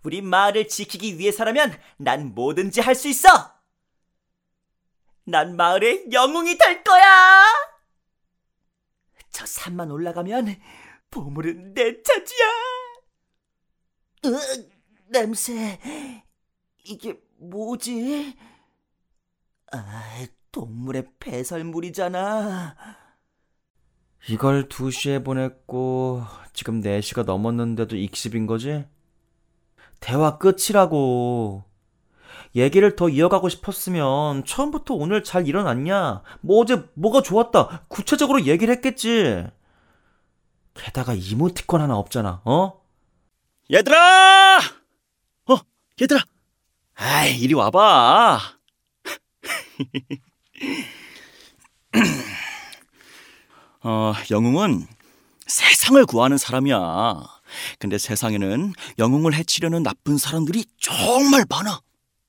우리 마을을 지키기 위해서라면 난 뭐든지 할 수 있어. 난 마을의 영웅이 될 거야. 저 산만 올라가면 보물은 내 차지야. 냄새. 이게 뭐지? 동물의 배설물이잖아. 이걸 2시에 보냈고 지금 4시가 넘었는데도 익십인 거지? 대화 끝이라고. 얘기를 더 이어가고 싶었으면 처음부터 오늘 잘 일어났냐? 뭐 어제 뭐가 좋았다. 구체적으로 얘기를 했겠지. 게다가 이모티콘 하나 없잖아. 얘들아! 얘들아! 아이, 이리 와봐. 영웅은 세상을 구하는 사람이야. 근데 세상에는 영웅을 해치려는 나쁜 사람들이 정말 많아.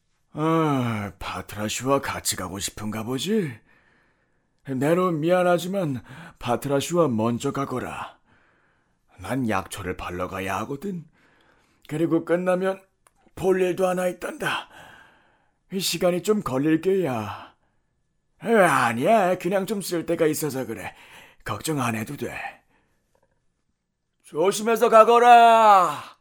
파트라슈와 같이 가고 싶은가 보지? 내로 미안하지만 파트라슈와 먼저 가거라. 난 약초를 발러 가야 하거든. 그리고 끝나면 볼 일도 하나 있단다. 시간이 좀 걸릴 게야. 아니야, 그냥 좀 쓸 데가 있어서 그래. 걱정 안 해도 돼. 조심해서 가거라.